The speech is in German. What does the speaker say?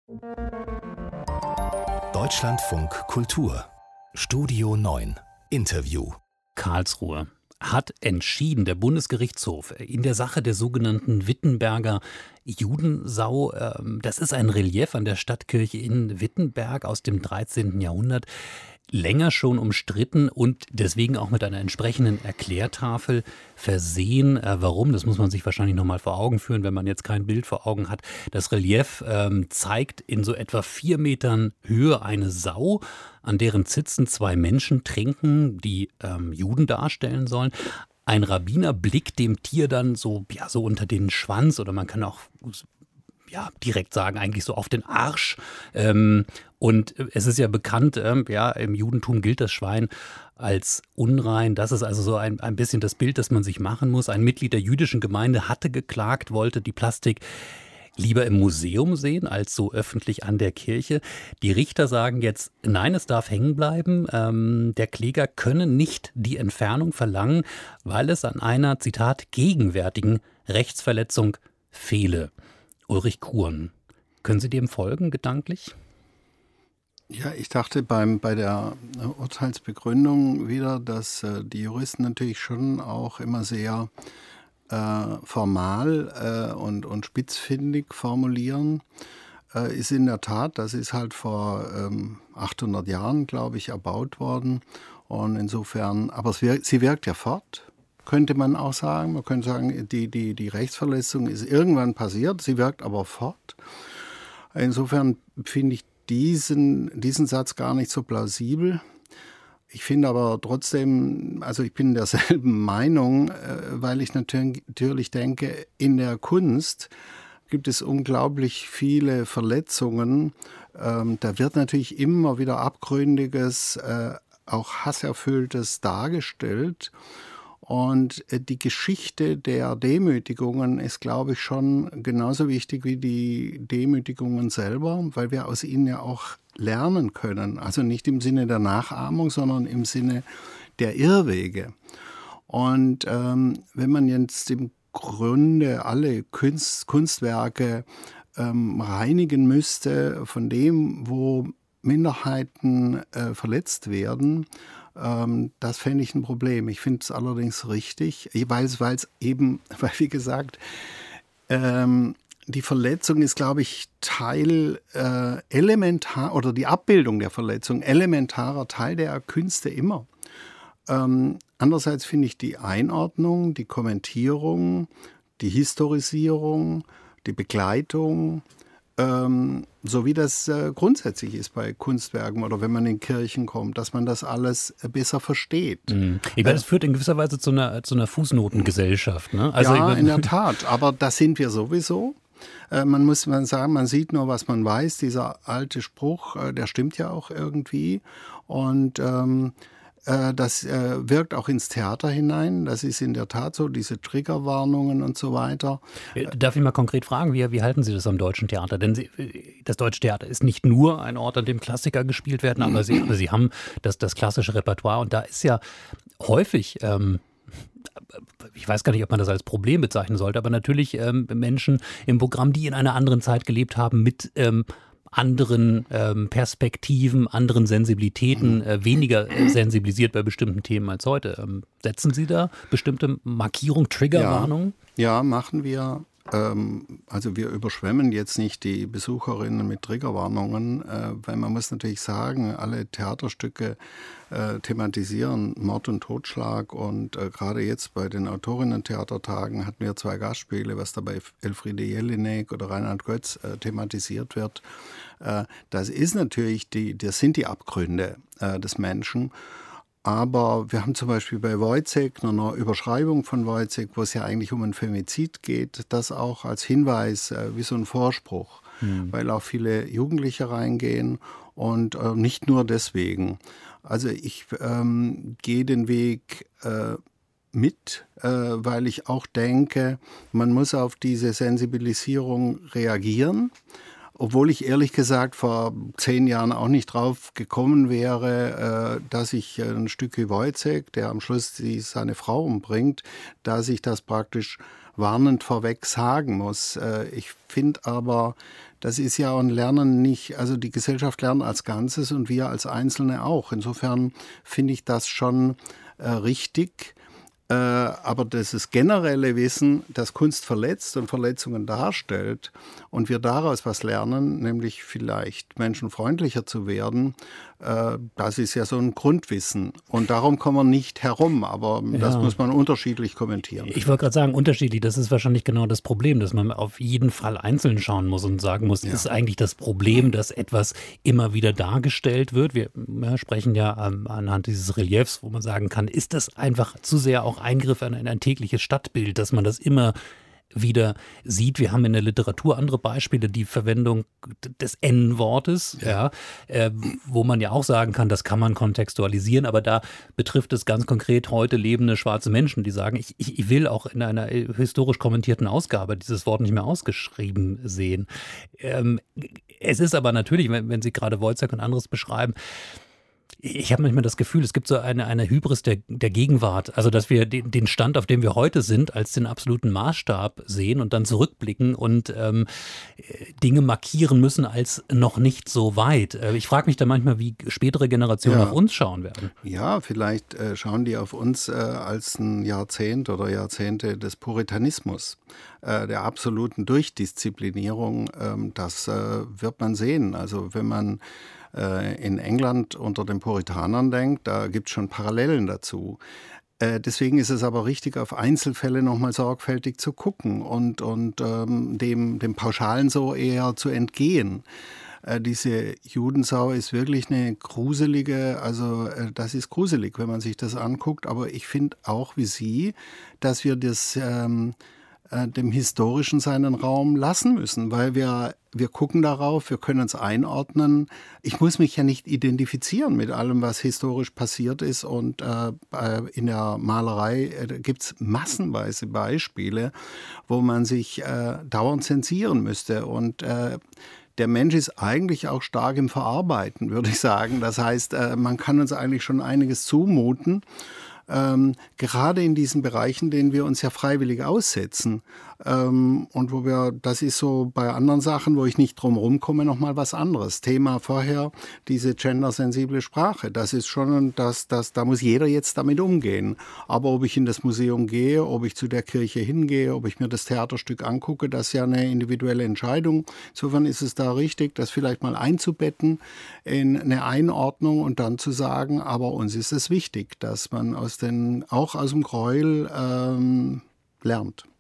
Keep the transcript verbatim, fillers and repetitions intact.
Deutschlandfunk Kultur Studio neun Interview. Karlsruhe hat entschieden, der Bundesgerichtshof, in der Sache der sogenannten Wittenberger Judensau. Das ist ein Relief an der Stadtkirche in Wittenberg aus dem dreizehnten Jahrhundert. Länger schon umstritten und deswegen auch mit einer entsprechenden Erklärtafel versehen. Äh, warum? Das muss man sich wahrscheinlich nochmal vor Augen führen, wenn man jetzt kein Bild vor Augen hat. Das Relief ähm, zeigt in so etwa vier Metern Höhe eine Sau, an deren Zitzen zwei Menschen trinken, die ähm, Juden darstellen sollen. Ein Rabbiner blickt dem Tier dann so, ja, so unter den Schwanz, oder man kann auch ja, direkt sagen, eigentlich so auf den Arsch. Ähm, und es ist ja bekannt, ähm, ja, im Judentum gilt das Schwein als unrein. Das ist also so ein, ein bisschen das Bild, das man sich machen muss. Ein Mitglied der jüdischen Gemeinde hatte geklagt, wollte die Plastik lieber im Museum sehen, als so öffentlich an der Kirche. Die Richter sagen jetzt, nein, es darf hängen bleiben. Ähm, der Kläger könne nicht die Entfernung verlangen, weil es an einer, Zitat, gegenwärtigen Rechtsverletzung fehle. Ulrich Kuhn, können Sie dem folgen, gedanklich? Ja, ich dachte beim, bei der Urteilsbegründung wieder, dass äh, die Juristen natürlich schon auch immer sehr äh, formal äh, und, und spitzfindig formulieren. Äh, ist in der Tat, das ist halt vor ähm, achthundert Jahren, glaube ich, erbaut worden. Und insofern, aber es wirkt, sie wirkt ja fort. Könnte man auch sagen. Man könnte sagen, die, die, die Rechtsverletzung ist irgendwann passiert, sie wirkt aber fort. Insofern finde ich diesen, diesen Satz gar nicht so plausibel. Ich finde aber trotzdem, also ich bin derselben Meinung, weil ich natürlich denke, in der Kunst gibt es unglaublich viele Verletzungen. Da wird natürlich immer wieder Abgründiges, auch Hasserfülltes dargestellt. Und die Geschichte der Demütigungen ist, glaube ich, schon genauso wichtig wie die Demütigungen selber, weil wir aus ihnen ja auch lernen können. Also nicht im Sinne der Nachahmung, sondern im Sinne der Irrwege. Und ähm, wenn man jetzt im Grunde alle Kunst, Kunstwerke ähm, reinigen müsste von dem, wo Minderheiten äh, verletzt werden, das fände ich ein Problem. Ich finde es allerdings richtig, weil es eben, weil wie gesagt, ähm, die Verletzung ist, glaube ich, Teil äh, elementar, oder die Abbildung der Verletzung, elementarer Teil der Künste immer. Ähm, andererseits finde ich die Einordnung, die Kommentierung, die Historisierung, die Begleitung, Ähm, so wie das äh, grundsätzlich ist bei Kunstwerken oder wenn man in Kirchen kommt, dass man das alles äh, besser versteht. Mhm. Ich meine, das führt in gewisser Weise zu einer, zu einer Fußnotengesellschaft. Ne? Also ja, ich, in der Tat, aber das sind wir sowieso. Äh, man muss man sagen, man sieht nur, was man weiß. Dieser alte Spruch, äh, der stimmt ja auch irgendwie. Und ähm, Das äh, wirkt auch ins Theater hinein. Das ist in der Tat so, diese Triggerwarnungen und so weiter. Darf ich mal konkret fragen, wie, wie halten Sie das am Deutschen Theater? Denn Sie, das Deutsche Theater ist nicht nur ein Ort, an dem Klassiker gespielt werden, aber Sie, aber Sie haben das, das klassische Repertoire. Und da ist ja häufig, ähm, ich weiß gar nicht, ob man das als Problem bezeichnen sollte, aber natürlich ähm, Menschen im Programm, die in einer anderen Zeit gelebt haben, mit ähm, anderen ähm, Perspektiven, anderen Sensibilitäten, äh, weniger äh, sensibilisiert bei bestimmten Themen als heute. Ähm, setzen Sie da bestimmte Markierung, Triggerwarnungen? Ja, ja, machen wir. Ähm, also wir überschwemmen jetzt nicht die Besucherinnen mit Triggerwarnungen, äh, weil man muss natürlich sagen, alle Theaterstücke äh, thematisieren Mord und Totschlag und äh, gerade jetzt bei den Autorinnen-Theatertagen hatten wir zwei Gastspiele, was da bei Elfriede Jelinek oder Reinhard Götz äh, thematisiert wird. Äh, das ist natürlich die, das sind die Abgründe äh, des Menschen. Aber wir haben zum Beispiel bei Wojciech, einer Überschreibung von Wojciech, wo es ja eigentlich um ein Femizid geht, das auch als Hinweis, äh, wie so ein Vorspruch, mhm. weil auch viele Jugendliche reingehen und äh, nicht nur deswegen. Also ich ähm, gehe den Weg äh, mit, äh, weil ich auch denke, man muss auf diese Sensibilisierung reagieren. Obwohl ich ehrlich gesagt vor zehn Jahren auch nicht drauf gekommen wäre, dass ich ein Stück wie Wojciech, der am Schluss die, seine Frau umbringt, dass ich das praktisch warnend vorweg sagen muss. Äh, ich finde aber, das ist ja ein Lernen nicht, also die Gesellschaft lernt als Ganzes und wir als Einzelne auch. Insofern finde ich das schon äh, richtig. Äh, aber dieses generelle Wissen, dass Kunst verletzt und Verletzungen darstellt und wir daraus was lernen, nämlich vielleicht menschenfreundlicher zu werden, äh, das ist ja so ein Grundwissen. Und darum kommen wir nicht herum, aber ja. Das muss man unterschiedlich kommentieren. Ich wollte gerade sagen, unterschiedlich, das ist wahrscheinlich genau das Problem, dass man auf jeden Fall einzeln schauen muss und sagen muss, ja. Ist eigentlich das Problem, dass etwas immer wieder dargestellt wird? Wir ja, sprechen ja ähm, anhand dieses Reliefs, wo man sagen kann, ist das einfach zu sehr auch Eingriff in ein, ein tägliches Stadtbild, dass man das immer wieder sieht. Wir haben in der Literatur andere Beispiele, die Verwendung des En-Wortes, ja. Ja, äh, wo man ja auch sagen kann, das kann man kontextualisieren, aber da betrifft es ganz konkret heute lebende schwarze Menschen, die sagen, ich, ich will auch in einer historisch kommentierten Ausgabe dieses Wort nicht mehr ausgeschrieben sehen. Ähm, es ist aber natürlich, wenn, wenn Sie gerade Woyzeck und anderes beschreiben, ich habe manchmal das Gefühl, es gibt so eine, eine Hybris der, der Gegenwart. Also, dass wir den, den Stand, auf dem wir heute sind, als den absoluten Maßstab sehen und dann zurückblicken und ähm, Dinge markieren müssen als noch nicht so weit. Ich frage mich da manchmal, wie spätere Generationen ja. auf uns schauen werden. Ja, vielleicht äh, schauen die auf uns äh, als ein Jahrzehnt oder Jahrzehnte des Puritanismus, äh, der absoluten Durchdisziplinierung. Ähm, das äh, wird man sehen. Also, wenn man in England unter den Puritanern denkt, da gibt es schon Parallelen dazu. Äh, deswegen ist es aber richtig, auf Einzelfälle nochmal sorgfältig zu gucken und, und ähm, dem, dem Pauschalen so eher zu entgehen. Äh, diese Judensau ist wirklich eine gruselige, also äh, das ist gruselig, wenn man sich das anguckt, aber ich finde auch wie Sie, dass wir das ähm, dem Historischen seinen Raum lassen müssen, weil wir, wir gucken darauf, wir können es einordnen. Ich muss mich ja nicht identifizieren mit allem, was historisch passiert ist und äh, in der Malerei äh, gibt es massenweise Beispiele, wo man sich äh, dauernd zensieren müsste und äh, der Mensch ist eigentlich auch stark im Verarbeiten, würde ich sagen. Das heißt, äh, man kann uns eigentlich schon einiges zumuten. Ähm, gerade in diesen Bereichen, denen wir uns ja freiwillig aussetzen. Ähm, und wo wir, das ist so bei anderen Sachen, wo ich nicht drum rumkomme, nochmal was anderes. Thema vorher, diese gendersensible Sprache. Das ist schon, das, das, da muss jeder jetzt damit umgehen. Aber ob ich in das Museum gehe, ob ich zu der Kirche hingehe, ob ich mir das Theaterstück angucke, das ist ja eine individuelle Entscheidung. Insofern ist es da richtig, das vielleicht mal einzubetten in eine Einordnung und dann zu sagen, aber uns ist es wichtig, dass man aus den, auch aus dem Gräuel ähm, lernt.